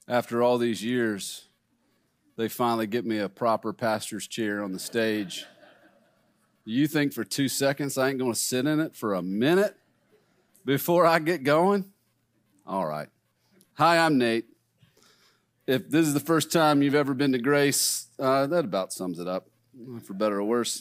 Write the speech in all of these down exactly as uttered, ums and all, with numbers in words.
After all these years, they finally get me a proper pastor's chair on the stage. You think for two seconds I ain't going to sit in it for a minute before I get going? All right. Hi, I'm Nate. If this is the first time you've ever been to Grace, uh, that about sums it up, for better or worse.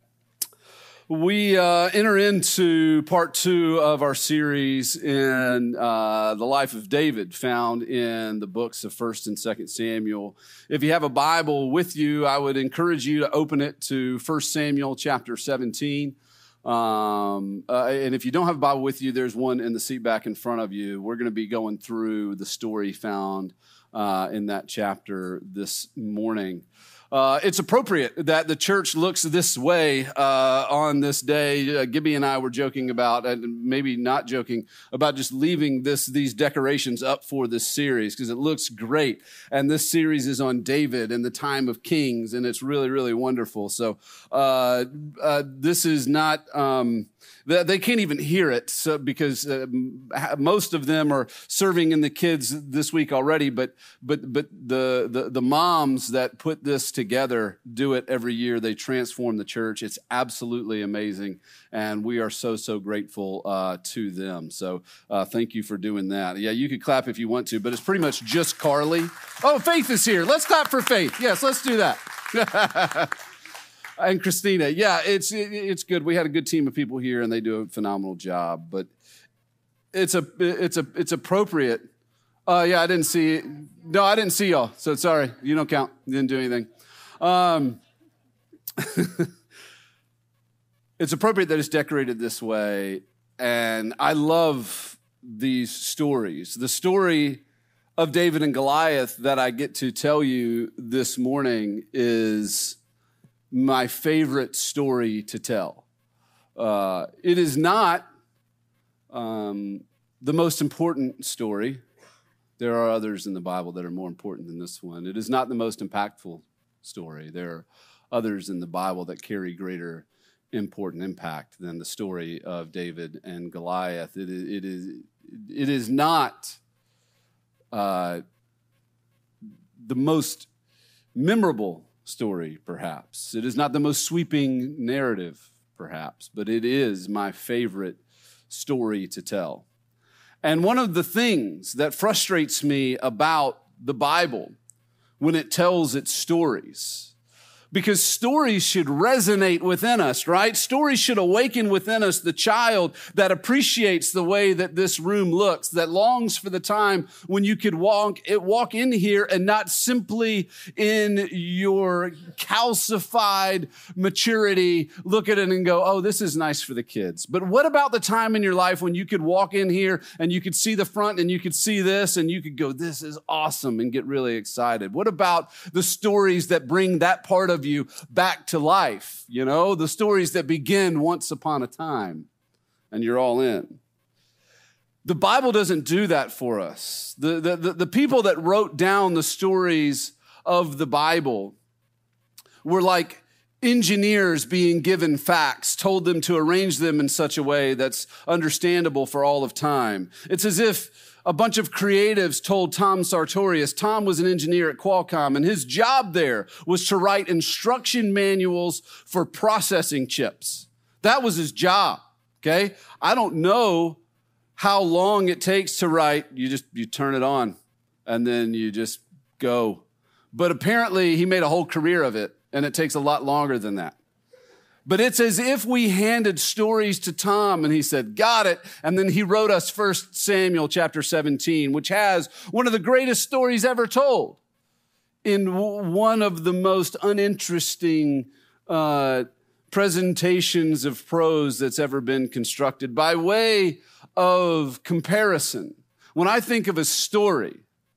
We uh, enter into part two of our series in uh, the life of David, found in the books of First and Second Samuel. If you have a Bible with you, I would encourage you to open it to First Samuel chapter seventeen. Um, uh, and if you don't have a Bible with you, there's one in the seat back in front of you. We're going to be going through the story found uh, in that chapter this morning. Uh, it's appropriate that the church looks this way uh, on this day. Uh, Gibby and I were joking about, and maybe not joking, about just leaving this these decorations up for this series because it looks great. And this series is on David and the time of kings, and it's really, really wonderful. So uh, uh, this is not... Um, They can't even hear it so, because uh, most of them are serving in the kids this week already. But but but the, the the moms that put this together do it every year. They transform the church. It's absolutely amazing, and we are so so grateful uh, to them. So uh, thank you for doing that. Yeah, you could clap if you want to, but it's pretty much just Carly. Oh, Faith is here. Let's clap for Faith. Yes, let's do that. And Christina, yeah, it's it's good. We had a good team of people here, and they do a phenomenal job. But it's a it's a it's appropriate. Uh, yeah, I didn't see. No, I didn't see y'all. So sorry, you don't count. You didn't do anything. Um, it's appropriate that it's decorated this way, and I love these stories. The story of David and Goliath that I get to tell you this morning is my favorite story to tell. Uh, it is not um, the most important story. There are others in the Bible that are more important than this one. It is not the most impactful story. There are others in the Bible that carry greater important impact than the story of David and Goliath. It is, it is, it is not uh, the most memorable story, perhaps. It is not the most sweeping narrative, perhaps, but it is my favorite story to tell. And one of the things that frustrates me about the Bible when it tells its stories, because stories should resonate within us, right? Stories should awaken within us the child that appreciates the way that this room looks, that longs for the time when you could walk, walk in here and not simply in your calcified maturity look at it and go, oh, this is nice for the kids. But what about the time in your life when you could walk in here and you could see the front and you could see this and you could go, this is awesome, and get really excited? What about the stories that bring that part of you back to life? You know, the stories that begin once upon a time and you're all in. The Bible doesn't do that for us. The, the, the, the people that wrote down the stories of the Bible were like engineers being given facts, told them to arrange them in such a way that's understandable for all of time. It's as if a bunch of creatives told Tom Sartorius. Tom was an engineer at Qualcomm, and his job there was to write instruction manuals for processing chips. That was his job, okay? I don't know how long it takes to write. You just, you turn it on, and then you just go. But apparently, he made a whole career of it, and it takes a lot longer than that. But it's as if we handed stories to Tom and he said, got it. And then he wrote us First Samuel chapter seventeen, which has one of the greatest stories ever told in one of the most uninteresting uh, presentations of prose that's ever been constructed. By way of comparison, when I think of a story,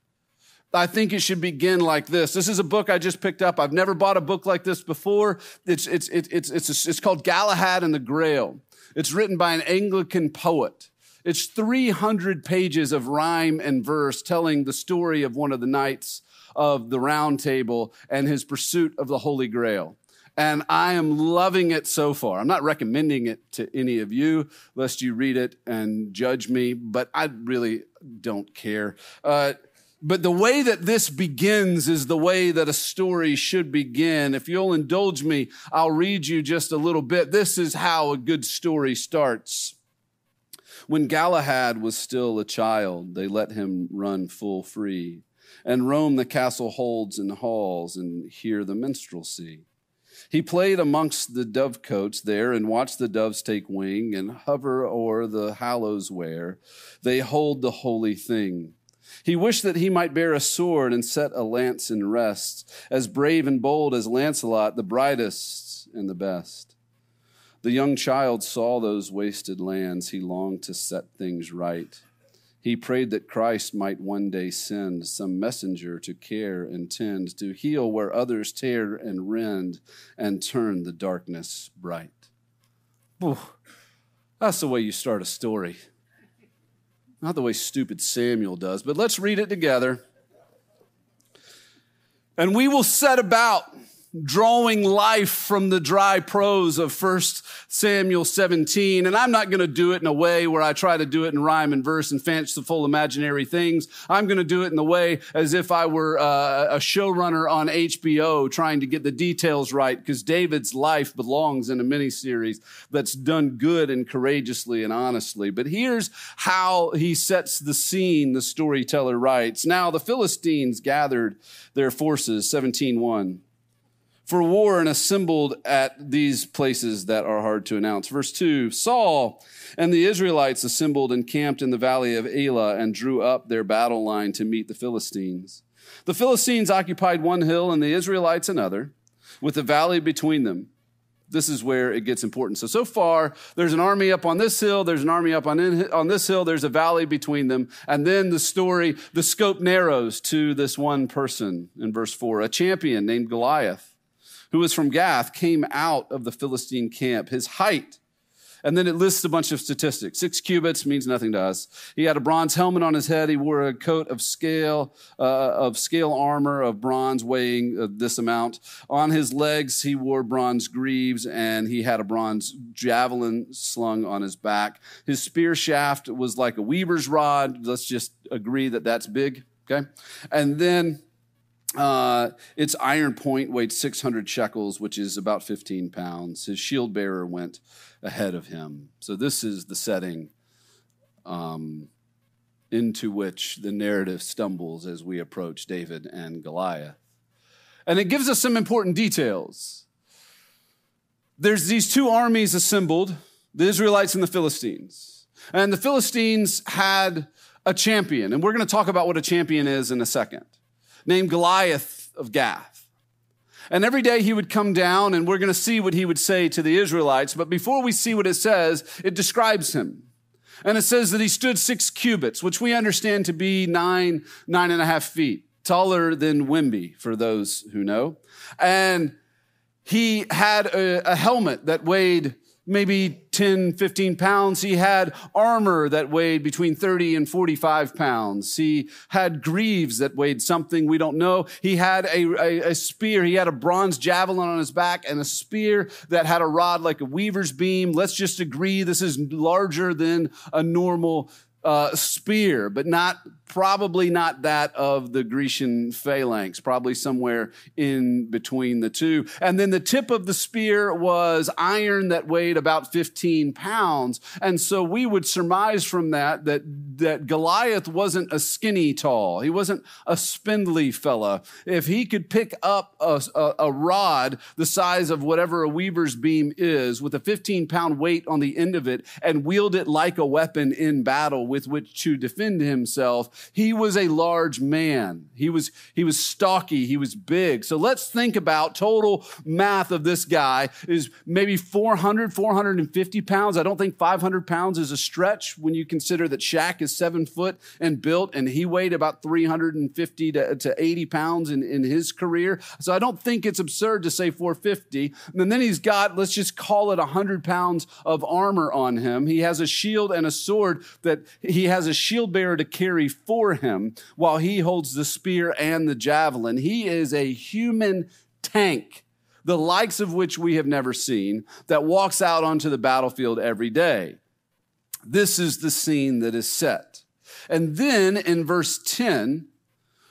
I think it should begin like this. This is a book I just picked up. I've never bought a book like this before. It's, it's, it's, it's, it's, it's called Galahad and the Grail. It's written by an Anglican poet. It's three hundred pages of rhyme and verse telling the story of one of the knights of the Round Table and his pursuit of the Holy Grail. And I am loving it so far. I'm not recommending it to any of you, lest you read it and judge me, but I really don't care. Uh, But the way that this begins is the way that a story should begin. If you'll indulge me, I'll read you just a little bit. This is how a good story starts. When Galahad was still a child, they let him run full free and roam the castle holds and halls and hear the minstrelsy. He played amongst the dovecotes there and watched the doves take wing and hover o'er the hallows where they hold the holy thing. He wished that he might bear a sword and set a lance in rest, as brave and bold as Lancelot, the brightest and the best. The young child saw those wasted lands. He longed to set things right. He prayed that Christ might one day send some messenger to care and tend, to heal where others tear and rend, and turn the darkness bright. Ooh, that's the way you start a story. Not the way stupid Samuel does, but let's read it together. And we will set about drawing life from the dry prose of First Samuel seventeen. And I'm not going to do it in a way where I try to do it in rhyme and verse and fanciful imaginary things. I'm going to do it in the way as if I were uh, a showrunner on H B O trying to get the details right, because David's life belongs in a miniseries that's done good and courageously and honestly. But here's how he sets the scene, the storyteller writes. Now the Philistines gathered their forces, seventeen one. For war and assembled at these places that are hard to announce. Verse two, Saul and the Israelites assembled and camped in the valley of Elah and drew up their battle line to meet the Philistines. The Philistines occupied one hill and the Israelites another, with the valley between them. This is where it gets important. So, so far, there's an army up on this hill, there's an army up on, in, on this hill, there's a valley between them. And then the story, the scope narrows to this one person in verse four, a champion named Goliath, who was from Gath, came out of the Philistine camp. His height, and then it lists a bunch of statistics. Six cubits means nothing to us. He had a bronze helmet on his head. He wore a coat of scale, uh, of scale armor of bronze weighing uh, this amount. On his legs, he wore bronze greaves, and he had a bronze javelin slung on his back. His spear shaft was like a weaver's rod. Let's just agree that that's big, okay? And then Uh, its iron point weighed six hundred shekels, which is about fifteen pounds. His shield bearer went ahead of him. So this is the setting um, into which the narrative stumbles as we approach David and Goliath. And it gives us some important details. There's these two armies assembled, the Israelites and the Philistines. And the Philistines had a champion. And we're going to talk about what a champion is in a second, named Goliath of Gath. And every day he would come down, and we're going to see what he would say to the Israelites. But before we see what it says, it describes him. And it says that he stood six cubits, which we understand to be nine, nine and a half feet, taller than Wimby, for those who know. And he had a, a helmet that weighed maybe ten, fifteen pounds. He had armor that weighed between thirty and forty-five pounds. He had greaves that weighed something we don't know. He had a, a, a spear. He had a bronze javelin on his back and a spear that had a rod like a weaver's beam. Let's just agree this is larger than a normal uh, spear, but not probably not that of the Grecian phalanx, probably somewhere in between the two. And then the tip of the spear was iron that weighed about fifteen pounds. And so we would surmise from that that, that Goliath wasn't a skinny tall. He wasn't a spindly fella. If he could pick up a, a, a rod the size of whatever a weaver's beam is with a fifteen pound weight on the end of it and wield it like a weapon in battle with which to defend himself, he was a large man. He was, he was stocky. He was big. So let's think about total math of this guy is maybe four hundred, four hundred fifty pounds. I don't think five hundred pounds is a stretch when you consider that Shaq is seven foot and built, and he weighed about three hundred fifty to eighty pounds in, in his career. So I don't think it's absurd to say four fifty. And then he's got, let's just call it one hundred pounds of armor on him. He has a shield and a sword that he has a shield bearer to carry for him while he holds the spear and the javelin. He is a human tank, the likes of which we have never seen, that walks out onto the battlefield every day. This is the scene that is set. And then in verse ten,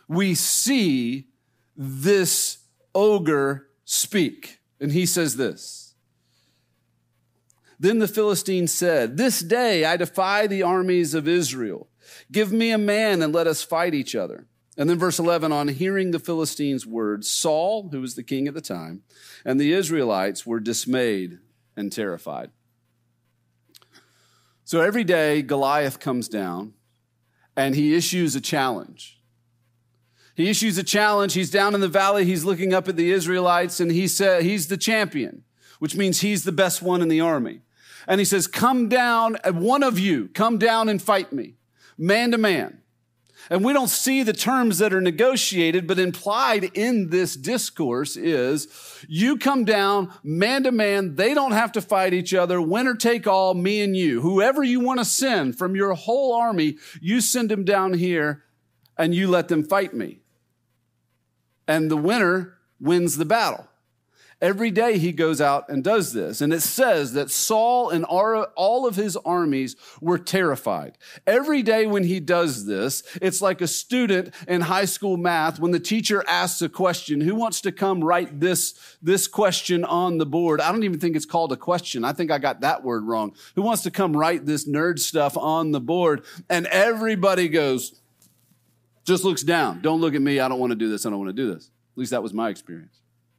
we see this ogre speak. And he says this. Then the Philistine said, "This day I defy the armies of Israel. Give me a man and let us fight each other." And then verse eleven, on hearing the Philistines' words, Saul, who was the king at the time, and the Israelites were dismayed and terrified. So every day Goliath comes down and he issues a challenge. He issues a challenge. He's down in the valley. He's looking up at the Israelites and he said, he's the champion, which means he's the best one in the army. And he says, come down, one of you, come down and fight me, man to man. And we don't see the terms that are negotiated, but implied in this discourse is you come down man to man. They don't have to fight each other. Winner take all, me and you. Whoever you want to send from your whole army, you send them down here and you let them fight me. And the winner wins the battle. Every day he goes out and does this. And it says that Saul and all of his armies were terrified. Every day when he does this, it's like a student in high school math when the teacher asks a question. Who wants to come write this, this question on the board? I don't even think it's called a question. I think I got that word wrong. Who wants to come write this nerd stuff on the board? And everybody goes, just looks down. Don't look at me. I don't want to do this. I don't want to do this. At least that was my experience.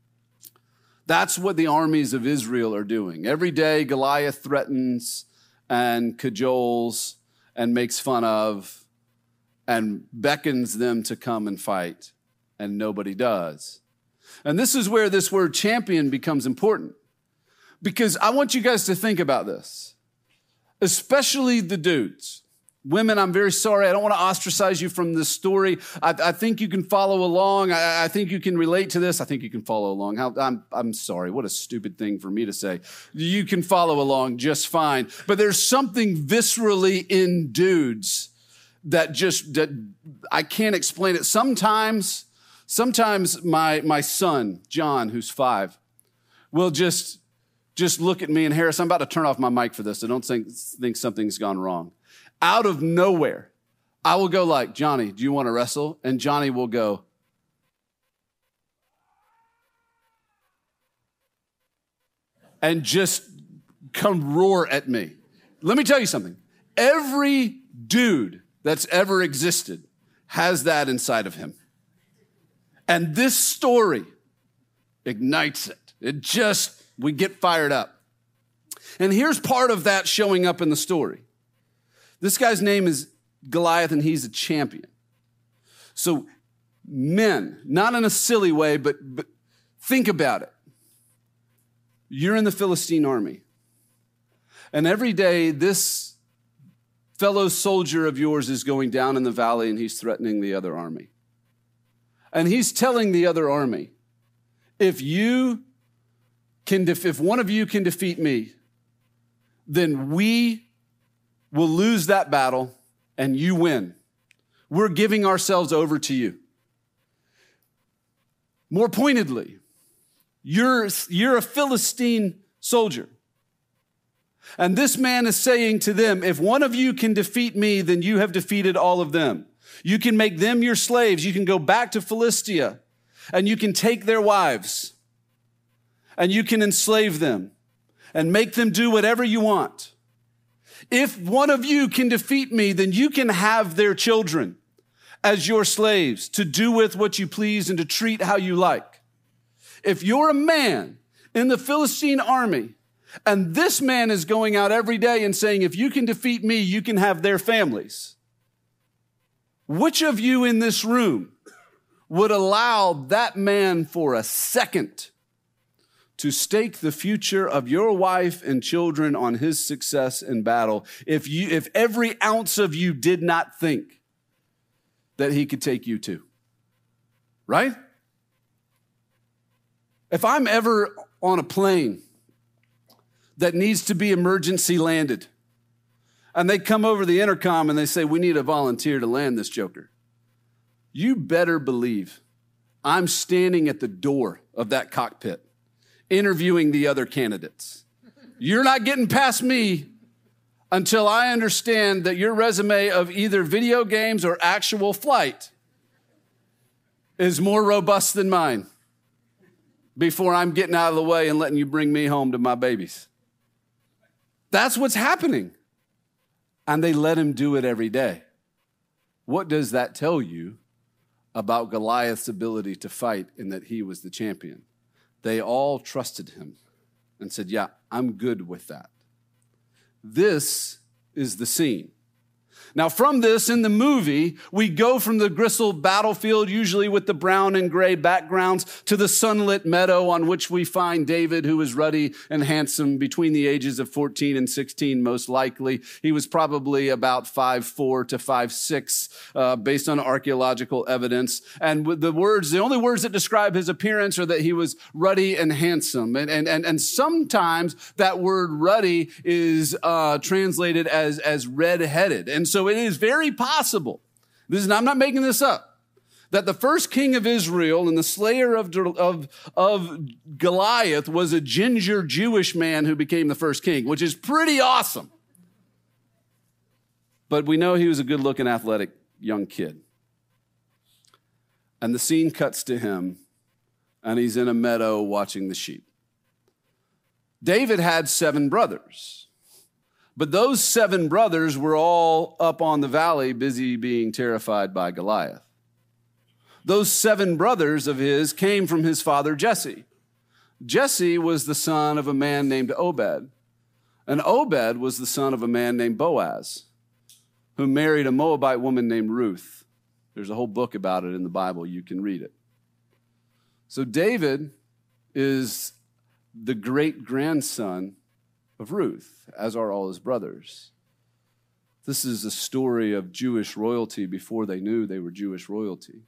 That's what the armies of Israel are doing. Every day, Goliath threatens and cajoles and makes fun of and beckons them to come and fight, and nobody does. And this is where this word champion becomes important, because I want you guys to think about this, especially the dudes. Women, I'm very sorry. I don't want to ostracize you from this story. I, I think you can follow along. I, I think you can relate to this. I think you can follow along. How, I'm, I'm sorry. What a stupid thing for me to say. You can follow along just fine. But there's something viscerally in dudes that just, that I can't explain it. Sometimes, sometimes my, my son, John, who's five, will just, just look at me. And Harris, I'm about to turn off my mic for this. I don't think, think something's gone wrong. Out of nowhere, I will go like, Johnny, do you want to wrestle? And Johnny will go, and just come roar at me. Let me tell you something. Every dude that's ever existed has that inside of him. And this story ignites it. It just, we get fired up. And here's part of that showing up in the story. This guy's name is Goliath, and he's a champion. So men, not in a silly way, but, but think about it. You're in the Philistine army. And every day, this fellow soldier of yours is going down in the valley, and he's threatening the other army. And he's telling the other army, if you can, def- if one of you can defeat me, then we we'll lose that battle and you win. We're giving ourselves over to you. More pointedly, you're, you're a Philistine soldier. And this man is saying to them, if one of you can defeat me, then you have defeated all of them. You can make them your slaves. You can go back to Philistia and you can take their wives and you can enslave them and make them do whatever you want. If one of you can defeat me, then you can have their children as your slaves to do with what you please and to treat how you like. If you're a man in the Philistine army and this man is going out every day and saying, if you can defeat me, you can have their families, which of you in this room would allow that man for a second to stake the future of your wife and children on his success in battle if you, if every ounce of you did not think that he could take you too? Right? If I'm ever on a plane that needs to be emergency landed and they come over the intercom and they say, we need a volunteer to land this joker, you better believe I'm standing at the door of that cockpit interviewing the other candidates. You're not getting past me until I understand that your resume of either video games or actual flight is more robust than mine before I'm getting out of the way and letting you bring me home to my babies. That's what's happening. And they let him do it every day. What does that tell you about Goliath's ability to fight and that he was the champion? They all trusted him and said, yeah, I'm good with that. This is the scene. Now, from this, in the movie, we go from the gristled battlefield, usually with the brown and gray backgrounds, to the sunlit meadow on which we find David, who is ruddy and handsome, between the ages of fourteen and sixteen, most likely. He was probably about five foot four to five foot six, uh, based on archaeological evidence. And with the words, the only words that describe his appearance are that he was ruddy and handsome. And, and, and, and sometimes that word ruddy is uh, translated as, as red-headed. And so it is very possible, this is, I'm not making this up, that the first king of Israel and the slayer of, of, of Goliath was a ginger Jewish man who became the first king, which is pretty awesome. But we know he was a good-looking, athletic young kid. And the scene cuts to him, and he's in a meadow watching the sheep. David had seven brothers. But those seven brothers were all up on the valley busy being terrified by Goliath. Those seven brothers of his came from his father Jesse. Jesse was the son of a man named Obed. And Obed was the son of a man named Boaz, who married a Moabite woman named Ruth. There's a whole book about it in the Bible. You can read it. So David is the great-grandson of Ruth, as are all his brothers. This is a story of Jewish royalty before they knew they were Jewish royalty.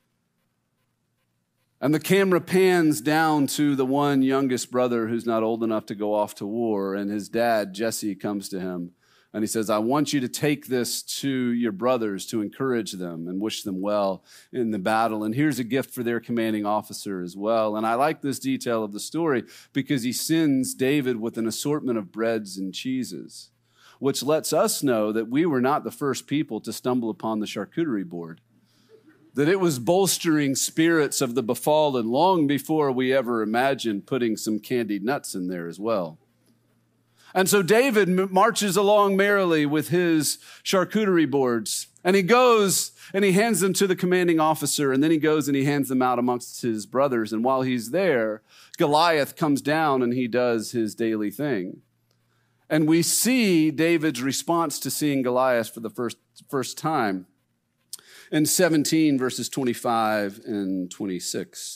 And the camera pans down to the one youngest brother who's not old enough to go off to war, and his dad, Jesse, comes to him, and he says, I want you to take this to your brothers to encourage them and wish them well in the battle. And here's a gift for their commanding officer as well. And I like this detail of the story because he sends David with an assortment of breads and cheeses, which lets us know that we were not the first people to stumble upon the charcuterie board, that it was bolstering spirits of the befallen long before we ever imagined putting some candied nuts in there as well. And so David marches along merrily with his charcuterie boards, and he goes and he hands them to the commanding officer, and then he goes and he hands them out amongst his brothers. And while he's there, Goliath comes down and he does his daily thing. And we see David's response to seeing Goliath for the first, first time in seventeen, verses twenty-five and twenty-six.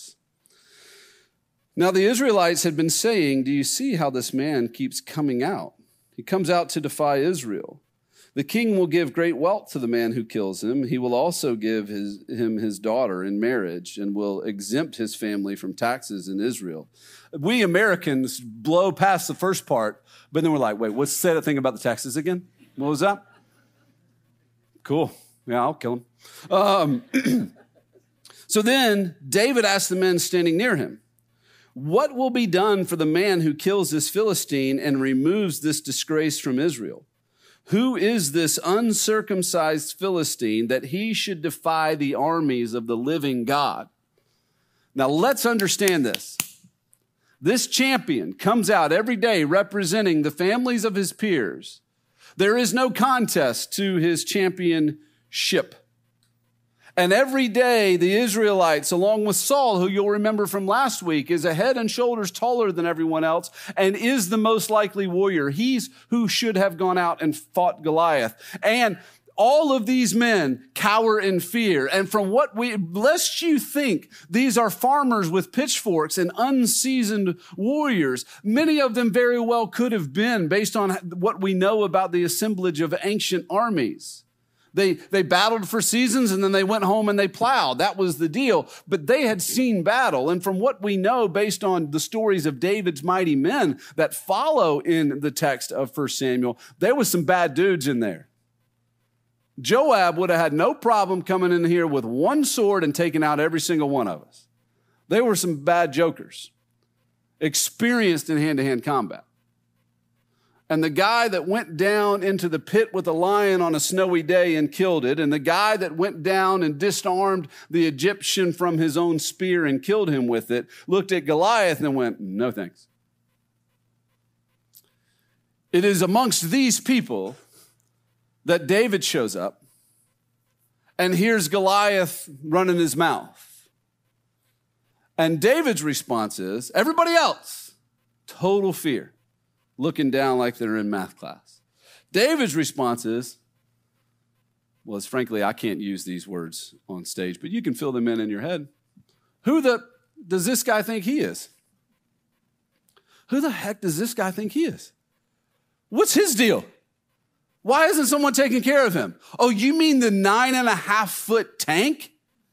Now the Israelites had been saying, do you see how this man keeps coming out? He comes out to defy Israel. The king will give great wealth to the man who kills him. He will also give his, him his daughter in marriage and will exempt his family from taxes in Israel. We Americans blow past the first part, but then we're like, wait, what's say that thing about the taxes again? What was that? Cool. Yeah, I'll kill him. Um, so then David asked the men standing near him, what will be done for the man who kills this Philistine and removes this disgrace from Israel? Who is this uncircumcised Philistine that he should defy the armies of the living God? Now let's understand this. This champion comes out every day representing the families of his peers. There is no contest to his championship. And every day, the Israelites, along with Saul, who you'll remember from last week, is a head and shoulders taller than everyone else and is the most likely warrior. He's who should have gone out and fought Goliath. And all of these men cower in fear. And from what we, lest you think these are farmers with pitchforks and unseasoned warriors, many of them very well could have been based on what we know about the assemblage of ancient armies. They, they battled for seasons and then they went home and they plowed. That was the deal. But they had seen battle. And from what we know, based on the stories of David's mighty men that follow in the text of First Samuel, there was some bad dudes in there. Joab would have had no problem coming in here with one sword and taking out every single one of us. They were some bad jokers, experienced in hand-to-hand combat. and the guy that went down into the pit with a lion on a snowy day and killed it, and the guy that went down and disarmed the Egyptian from his own spear and killed him with it, looked at Goliath and went, no thanks. It is amongst these people that David shows up, and here's Goliath running his mouth. And David's response is, everybody else, total fear, looking down like they're in math class. David's response is, well, it's frankly, I can't use these words on stage, but you can fill them in in your head. Who the does this guy think he is? Who the heck does this guy think he is? What's his deal? Why isn't someone taking care of him? Oh, you mean the nine and a half foot tank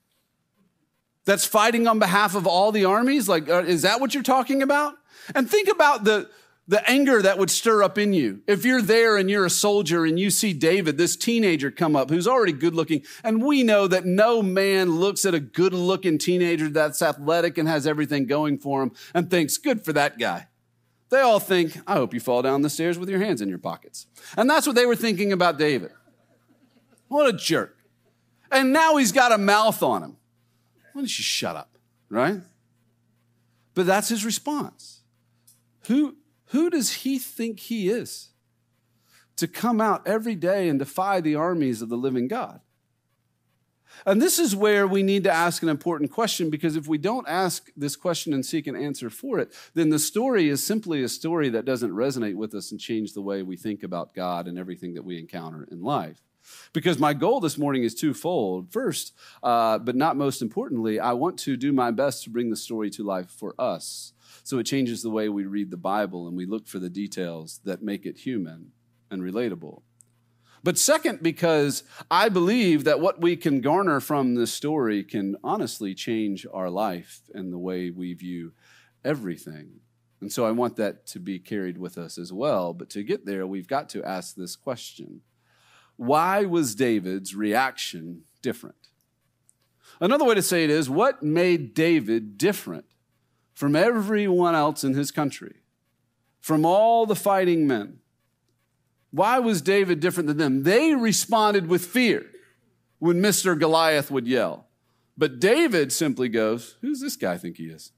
that's fighting on behalf of all the armies? Like, is that what you're talking about? And think about the, the anger that would stir up in you. If you're there and you're a soldier and you see David, this teenager, come up who's already good looking. And we know that no man looks at a good looking teenager that's athletic and has everything going for him and thinks, good for that guy. They all think, I hope you fall down the stairs with your hands in your pockets. And that's what they were thinking about David. What a jerk. And now he's got a mouth on him. Why don't you shut up, right? But that's his response. Who, who does he think he is to come out every day and defy the armies of the living God? And this is where we need to ask an important question, because if we don't ask this question and seek an answer for it, then the story is simply a story that doesn't resonate with us and change the way we think about God and everything that we encounter in life. Because my goal this morning is twofold. First, uh, but not most importantly, I want to do my best to bring the story to life for us, so it changes the way we read the Bible and we look for the details that make it human and relatable. But second, because I believe that what we can garner from this story can honestly change our life and the way we view everything. And so I want that to be carried with us as well. But to get there, we've got to ask this question. Why was David's reaction different? Another way to say it is, what made David different from everyone else in his country, from all the fighting men? Why was David different than them? They responded with fear when Mister Goliath would yell. But David simply goes, who's this guy think he is?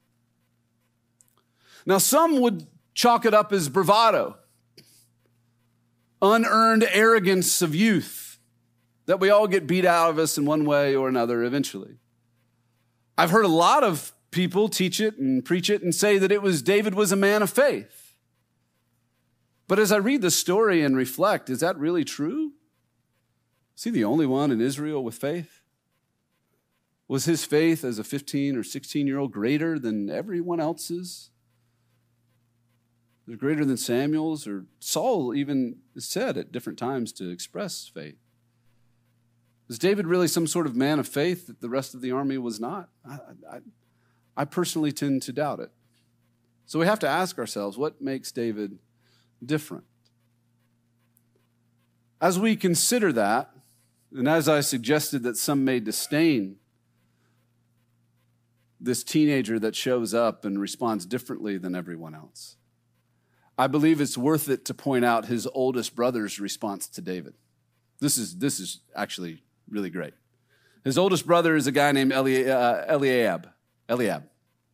Now, some would chalk it up as bravado, unearned arrogance of youth, that we all get beat out of us in one way or another eventually. I've heard a lot of people teach it and preach it and say that it was David was a man of faith. But as I read the story and reflect, is that really true? Is he the only one in Israel with faith? Was his faith as a fifteen or sixteen-year-old greater than everyone else's? Was it greater than Samuel's? Or Saul even said at different times to express faith. Was David really some sort of man of faith that the rest of the army was not? I, I, I personally tend to doubt it. So we have to ask ourselves, what makes David different? As we consider that, and as I suggested that some may disdain this teenager that shows up and responds differently than everyone else, I believe it's worth it to point out his oldest brother's response to David. This is, this is actually really great. His oldest brother is a guy named Eli, uh, Eliab. Eliab.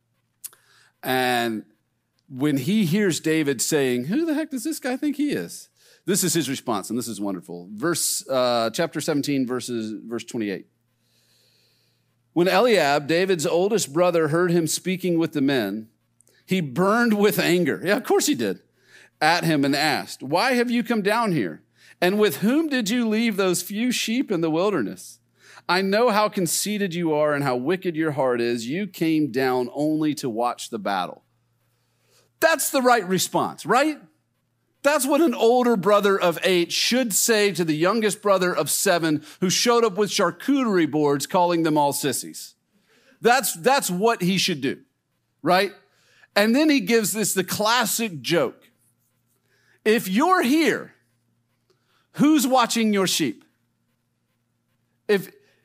And when he hears David saying, who the heck does this guy think he is? This is his response, and this is wonderful. Verse, uh, chapter seventeen, verses, verse twenty-eight. When Eliab, David's oldest brother, heard him speaking with the men, he burned with anger. Yeah, of course he did. At him and asked, why have you come down here? And with whom did you leave those few sheep in the wilderness? I know how conceited you are and how wicked your heart is. You came down only to watch the battle. That's the right response, right? That's what an older brother of eight should say to the youngest brother of seven who showed up with charcuterie boards calling them all sissies. That's, that's what he should do, right? And then he gives this the classic joke. If you're here, who's watching your sheep? If,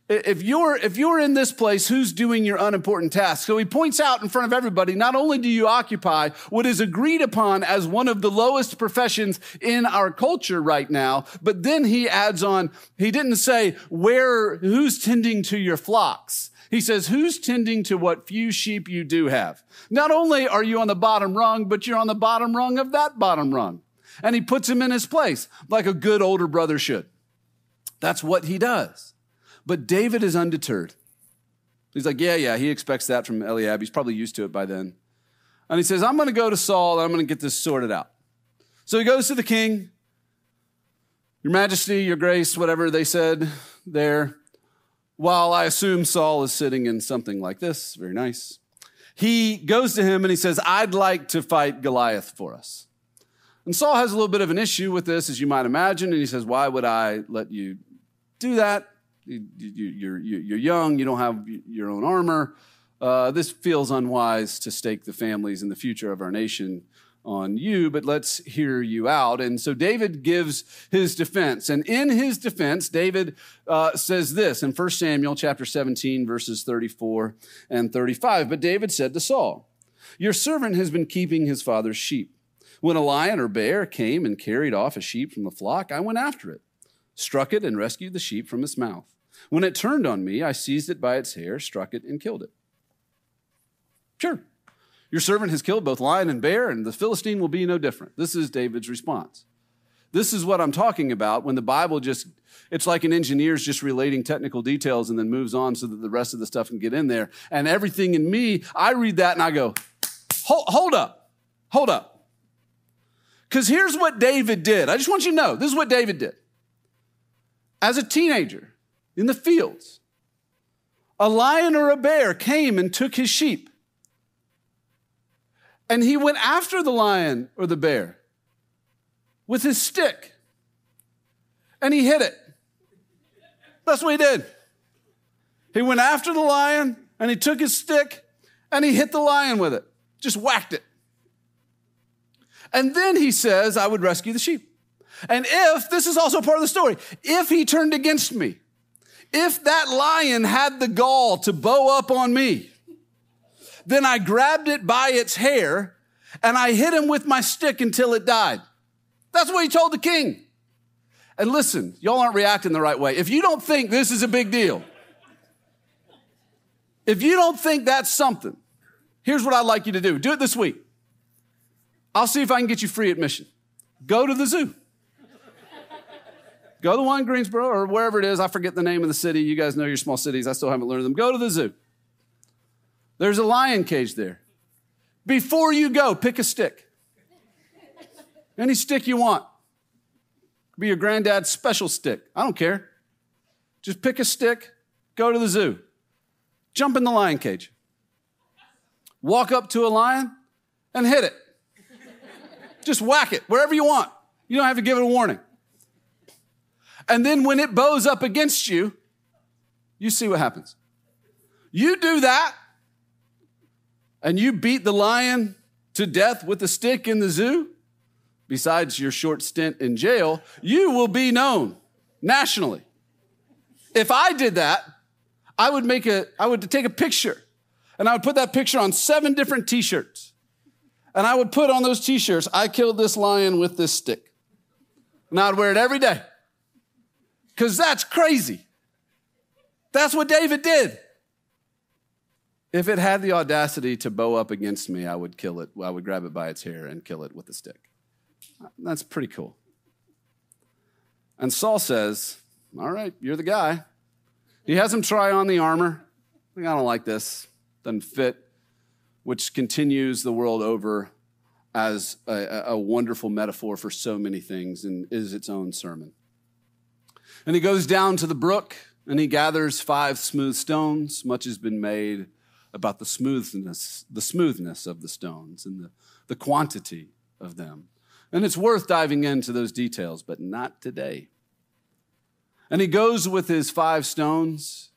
If you're, if you're in this place, who's doing your unimportant task? So he points out in front of everybody, not only do you occupy what is agreed upon as one of the lowest professions in our culture right now, but then he adds on, he didn't say, where, who's tending to your flocks? He says, who's tending to what few sheep you do have? Not only are you on the bottom rung, but you're on the bottom rung of that bottom rung. And he puts him in his place like a good older brother should. That's what he does. But David is undeterred. He's like, yeah, yeah, he expects that from Eliab. He's probably used to it by then. And he says, I'm going to go to Saul and I'm going to get this sorted out. So he goes to the king. Your Majesty, your grace, whatever they said there. While I assume Saul is sitting in something like this, very nice. He goes to him and he says, I'd like to fight Goliath for us. And Saul has a little bit of an issue with this, as you might imagine. And he says, why would I let you do that? You, you, you're, you're young, you don't have your own armor. Uh, this feels unwise to stake the families and the future of our nation on you, but let's hear you out. And so David gives his defense. And in his defense, David uh, says this in First Samuel chapter seventeen, verses thirty-four and thirty-five. But David said to Saul, your servant has been keeping his father's sheep. When a lion or bear came and carried off a sheep from the flock, I went after it, struck it, and rescued the sheep from its mouth. When it turned on me, I seized it by its hair, struck it, and killed it. Sure. Your servant has killed both lion and bear, and the Philistine will be no different. This is David's response. This is what I'm talking about when the Bible just, it's like an engineer's just relating technical details and then moves on so that the rest of the stuff can get in there. And everything in me, I read that and I go, hold, hold up, hold up. Because here's what David did. I just want you to know, this is what David did. As a teenager in the fields, a lion or a bear came and took his sheep. And he went after the lion or the bear with his stick. And he hit it. That's what he did. He went after the lion and he took his stick and he hit the lion with it. Just whacked it. And then he says, I would rescue the sheep. And if, this is also part of the story, if he turned against me, if that lion had the gall to bow up on me, then I grabbed it by its hair and I hit him with my stick until it died. That's what he told the king. And listen, y'all aren't reacting the right way. If you don't think this is a big deal, if you don't think that's something, here's what I'd like you to do. Do it this week. I'll see if I can get you free admission. Go to the zoo. Go to the one in Greensboro or wherever it is. I forget the name of the city. You guys know your small cities. I still haven't learned them. Go to the zoo. There's a lion cage there. Before you go, pick a stick. Any stick you want. Be your granddad's special stick. I don't care. Just pick a stick, go to the zoo. Jump in the lion cage. Walk up to a lion and hit it. Just whack it wherever you want. You don't have to give it a warning. And then when it bows up against you, you see what happens. You do that, and you beat the lion to death with a stick in the zoo, besides your short stint in jail, you will be known nationally. If I did that, I would make a, I would take a picture, and I would put that picture on seven different t-shirts. And I would put on those t-shirts, I killed this lion with this stick. And I would wear it every day. Because that's crazy. That's what David did. If it had the audacity to bow up against me, I would kill it. I would grab it by its hair and kill it with a stick. That's pretty cool. And Saul says, all right, you're the guy. He has him try on the armor. I don't like this. Doesn't fit. Which continues the world over as a, a wonderful metaphor for so many things and is its own sermon. And he goes down to the brook and he gathers five smooth stones. Much has been made about the smoothness, the smoothness of the stones and the, the quantity of them. And it's worth diving into those details, but not today. And he goes with his five stones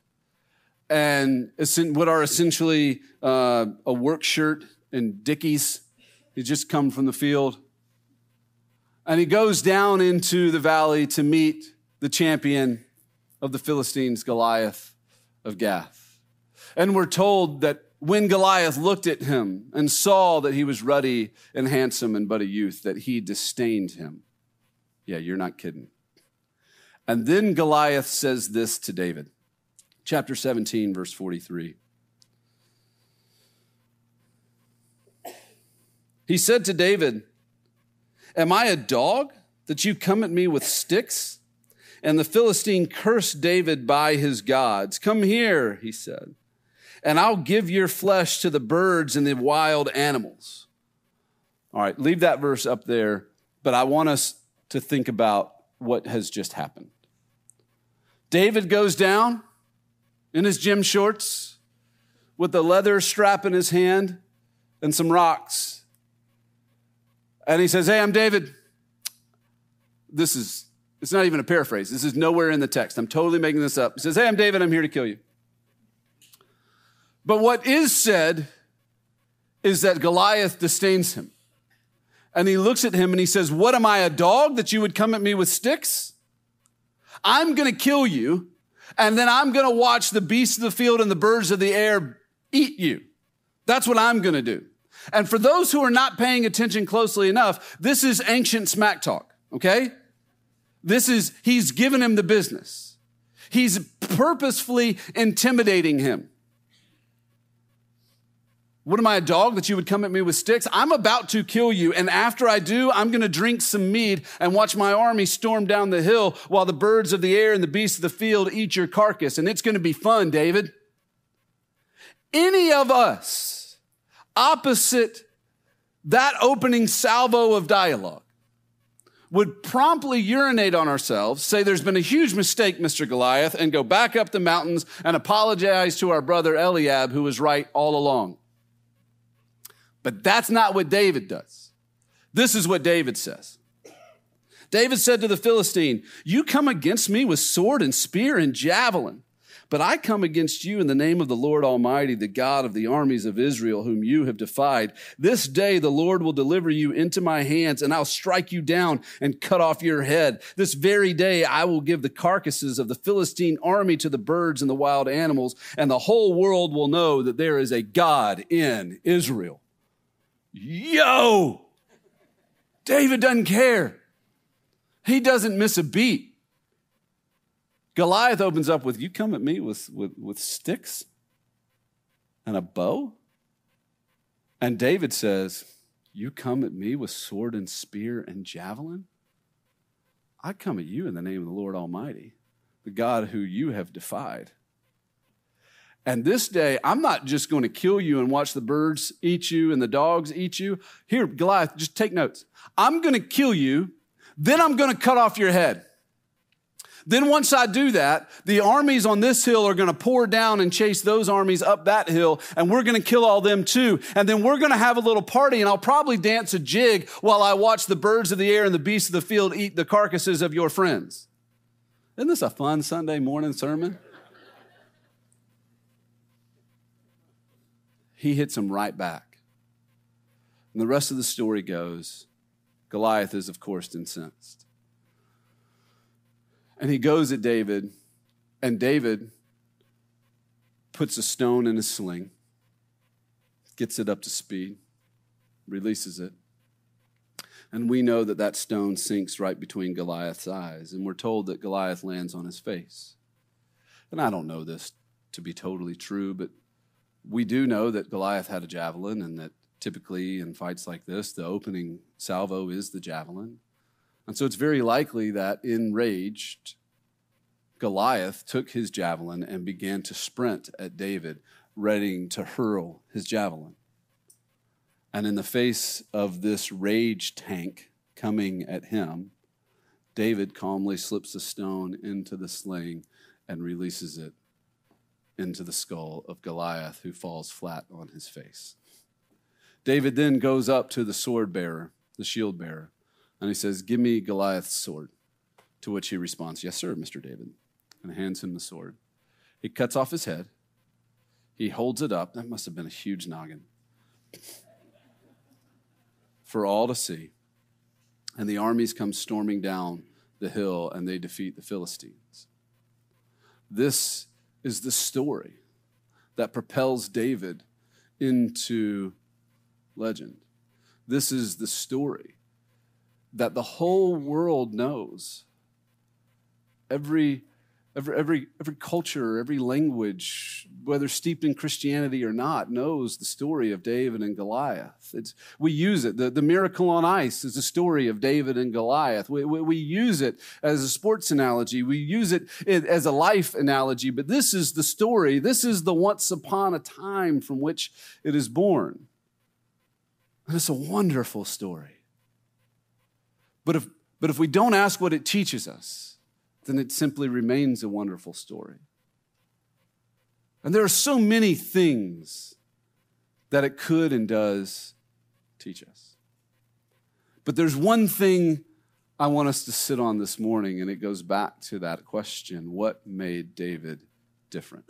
and what are essentially uh, a work shirt and Dickies. He just come from the field. And he goes down into the valley to meet the champion of the Philistines, Goliath. of Gath. And we're told that when Goliath looked at him and saw that he was ruddy and handsome and but a youth, that he disdained him. Yeah, you're not kidding. And then Goliath says this to David. Chapter seventeen, verse forty-three. He said to David, "Am I a dog that you come at me with sticks?" And the Philistine cursed David by his gods. "Come here," he said, "and I'll give your flesh to the birds and the wild animals." All right, leave that verse up there, but I want us to think about what has just happened. David goes down in his gym shorts with a leather strap in his hand and some rocks. And he says, "Hey, I'm David." This is, it's not even a paraphrase. This is nowhere in the text. I'm totally making this up. He says, "Hey, I'm David. I'm here to kill you." But what is said is that Goliath disdains him. And he looks at him and he says, "What am I, a dog that you would come at me with sticks? I'm going to kill you, and then I'm going to watch the beasts of the field and the birds of the air eat you. That's what I'm going to do." And for those who are not paying attention closely enough, this is ancient smack talk, okay? This is, he's given him the business. He's purposefully intimidating him. "What am I, a dog that you would come at me with sticks? I'm about to kill you, and after I do, I'm going to drink some mead and watch my army storm down the hill while the birds of the air and the beasts of the field eat your carcass, and it's going to be fun, David." Any of us, opposite that opening salvo of dialogue, would promptly urinate on ourselves, say there's been a huge mistake, Mister Goliath, and go back up the mountains and apologize to our brother Eliab, who was right all along. But that's not what David does. This is what David says. David said to the Philistine, "You come against me with sword and spear and javelin, but I come against you in the name of the Lord Almighty, the God of the armies of Israel, whom you have defied. This day the Lord will deliver you into my hands, and I'll strike you down and cut off your head. This very day I will give the carcasses of the Philistine army to the birds and the wild animals, and the whole world will know that there is a God in Israel." Yo! David doesn't care. He doesn't miss a beat. Goliath opens up with, "You come at me with, with, with sticks and a bow?" And David says, "You come at me with sword and spear and javelin? I come at you in the name of the Lord Almighty, the God who you have defied. And this day, I'm not just going to kill you and watch the birds eat you and the dogs eat you. Here, Goliath, just take notes. I'm going to kill you, then I'm going to cut off your head. Then once I do that, the armies on this hill are going to pour down and chase those armies up that hill, and we're going to kill all them too. And then we're going to have a little party, and I'll probably dance a jig while I watch the birds of the air and the beasts of the field eat the carcasses of your friends." Isn't this a fun Sunday morning sermon? He hits him right back. And the rest of the story goes, Goliath is, of course, incensed. And he goes at David, and David puts a stone in his sling, gets it up to speed, releases it. And we know that that stone sinks right between Goliath's eyes, and we're told that Goliath lands on his face. And I don't know this to be totally true, but we do know that Goliath had a javelin, and that typically in fights like this, the opening salvo is the javelin. And so it's very likely that enraged, Goliath took his javelin and began to sprint at David, ready to hurl his javelin. And in the face of this rage tank coming at him, David calmly slips a stone into the sling and releases it into the skull of Goliath, who falls flat on his face. David then goes up to the sword bearer, the shield bearer, and he says, "Give me Goliath's sword." To which he responds, "Yes, sir, Mister David," and hands him the sword. He cuts off his head. He holds it up. That must have been a huge noggin. For all to see. And the armies come storming down the hill, and they defeat the Philistines. This is the story that propels David into legend. This is the story that the whole world knows. Every, every, every, every culture, every language, whether steeped in Christianity or not, knows the story of David and Goliath. It's, we use it. The, the miracle on ice is the story of David and Goliath. We, we, we use it as a sports analogy. We use it as a life analogy. But this is the story. This is the once upon a time from which it is born. And it's a wonderful story. But if, but if we don't ask what it teaches us, then it simply remains a wonderful story. And there are so many things that it could and does teach us. But there's one thing I want us to sit on this morning, and it goes back to that question: what made David different?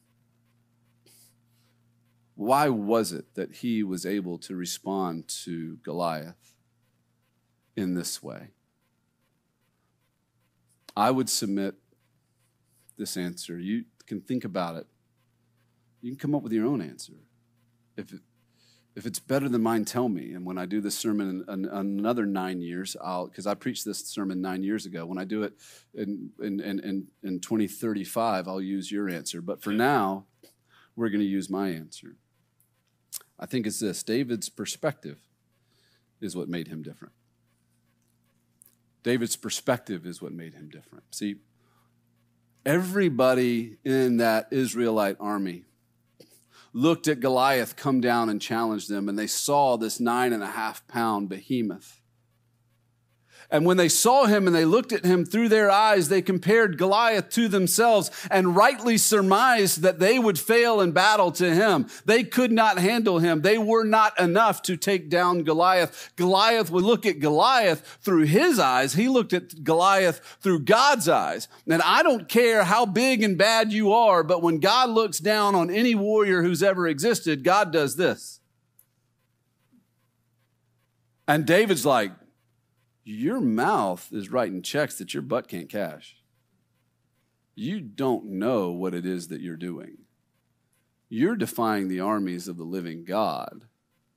Why was it that he was able to respond to Goliath in this way? I would submit this answer. You can think about it. You can come up with your own answer. If it, if it's better than mine, tell me. And when I do this sermon in, in another nine years, I'll because I preached this sermon nine years ago. When I do it in in in in twenty thirty-five, I'll use your answer. But for now, we're going to use my answer. I think it's this: David's perspective is what made him different. David's perspective is what made him different. See, everybody in that Israelite army looked at Goliath come down and challenge them, and they saw this nine and a half pound behemoth. And when they saw him and they looked at him through their eyes, they compared Goliath to themselves and rightly surmised that they would fail in battle to him. They could not handle him. They were not enough to take down Goliath. Goliath would look at Goliath through his eyes. He looked at Goliath through God's eyes. And I don't care how big and bad you are, but when God looks down on any warrior who's ever existed, God does this. And David's like, your mouth is writing checks that your butt can't cash. You don't know what it is that you're doing. You're defying the armies of the living God.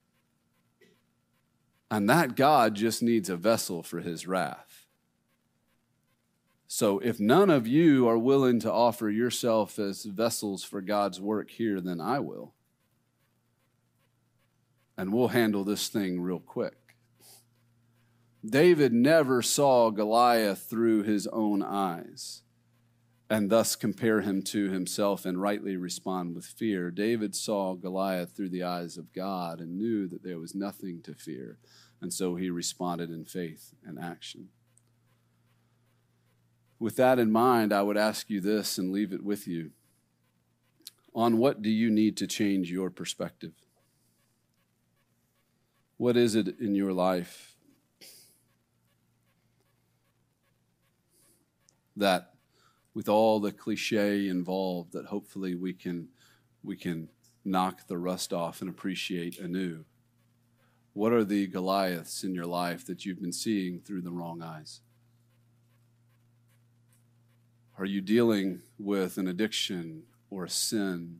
And that God just needs a vessel for his wrath. So if none of you are willing to offer yourself as vessels for God's work here, then I will. And we'll handle this thing real quick. David never saw Goliath through his own eyes and thus compare him to himself and rightly respond with fear. David saw Goliath through the eyes of God and knew that there was nothing to fear, and so he responded in faith and action. With that in mind, I would ask you this and leave it with you. On what do you need to change your perspective? What is it in your life that, with all the cliche involved, that hopefully we can we can knock the rust off and appreciate anew? What are the Goliaths in your life that you've been seeing through the wrong eyes? Are you dealing with an addiction or a sin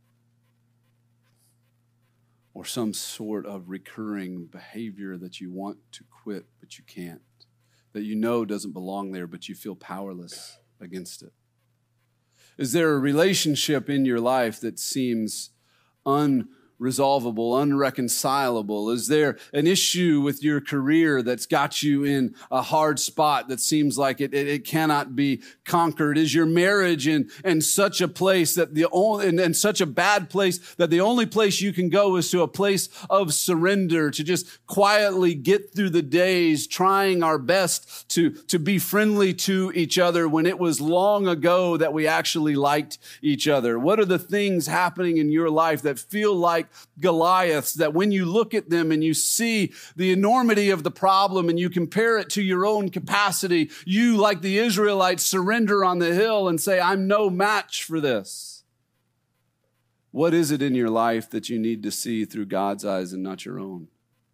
or some sort of recurring behavior that you want to quit but you can't? That you know doesn't belong there, but you feel powerless against it? Is there a relationship in your life that seems unresolvable, unreconcilable? Is there an issue with your career that's got you in a hard spot that seems like it, it, it cannot be conquered? Is your marriage in, in such a place that the only, in, in such a bad place that the only place you can go is to a place of surrender, to just quietly get through the days, trying our best to, to be friendly to each other when it was long ago that we actually liked each other? What are the things happening in your life that feel like Goliaths, that when you look at them and you see the enormity of the problem and you compare it to your own capacity, you, like the Israelites, surrender on the hill and say, I'm no match for this? What is it in your life that you need to see through God's eyes and not your own?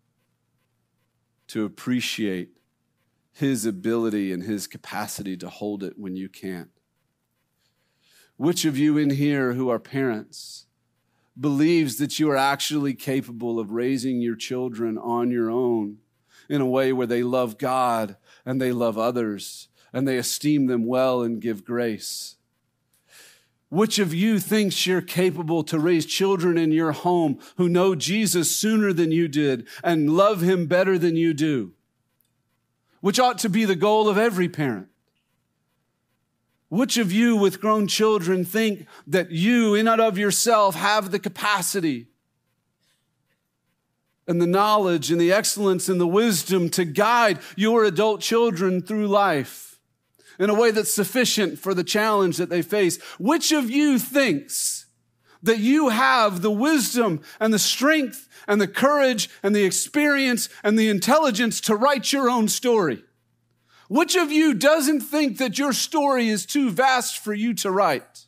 To appreciate his ability and his capacity to hold it when you can't. Which of you in here who are parents believes that you are actually capable of raising your children on your own in a way where they love God and they love others and they esteem them well and give grace? Which of you thinks you're capable to raise children in your home who know Jesus sooner than you did and love him better than you do? Which ought to be the goal of every parent. Which of you with grown children think that you, in and of yourself, have the capacity and the knowledge and the excellence and the wisdom to guide your adult children through life in a way that's sufficient for the challenge that they face? Which of you thinks that you have the wisdom and the strength and the courage and the experience and the intelligence to write your own story? Which of you doesn't think that your story is too vast for you to write?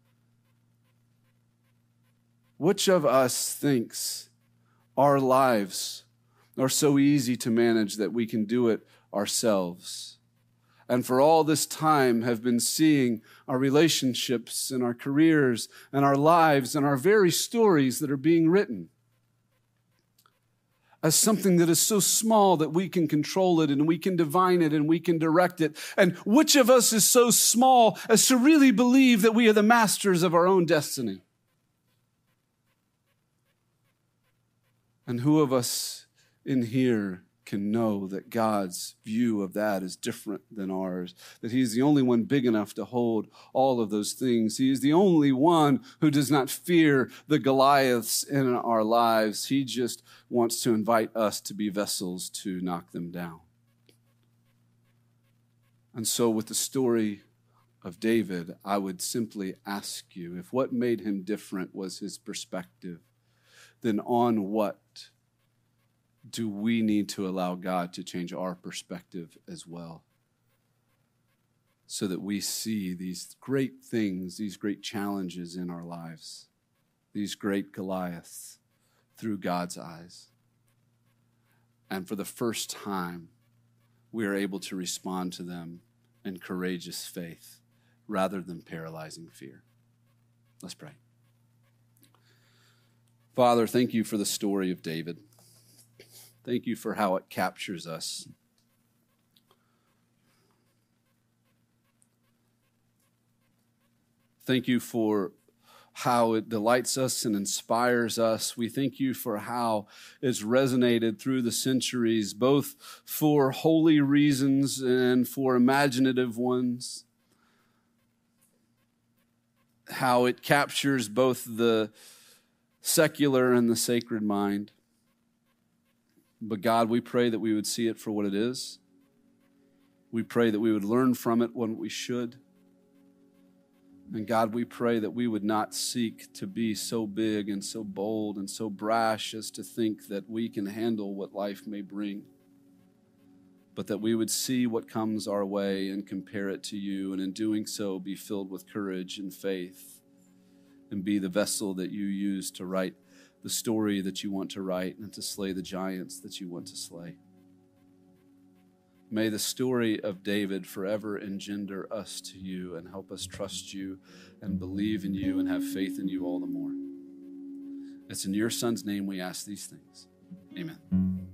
Which of us thinks our lives are so easy to manage that we can do it ourselves? And for all this time have been seeing our relationships and our careers and our lives and our very stories that are being written as something that is so small that we can control it and we can divine it and we can direct it. And which of us is so small as to really believe that we are the masters of our own destiny? And who of us in here can know that God's view of that is different than ours, that he's the only one big enough to hold all of those things. He is the only one who does not fear the Goliaths in our lives. He just wants to invite us to be vessels to knock them down. And so with the story of David, I would simply ask you, if what made him different was his perspective, then on what do we need to allow God to change our perspective as well, so that we see these great things, these great challenges in our lives, these great Goliaths through God's eyes. And for the first time, we are able to respond to them in courageous faith rather than paralyzing fear. Let's pray. Father, thank you for the story of David. Thank you for how it captures us. Thank you for how it delights us and inspires us. We thank you for how it's resonated through the centuries, both for holy reasons and for imaginative ones. How it captures both the secular and the sacred mind. But God, we pray that we would see it for what it is. We pray that we would learn from it when we should. And God, we pray that we would not seek to be so big and so bold and so brash as to think that we can handle what life may bring, but that we would see what comes our way and compare it to you, and in doing so be filled with courage and faith and be the vessel that you use to write the story that you want to write and to slay the giants that you want to slay. May the story of David forever engender us to you and help us trust you and believe in you and have faith in you all the more. It's in your Son's name we ask these things. Amen.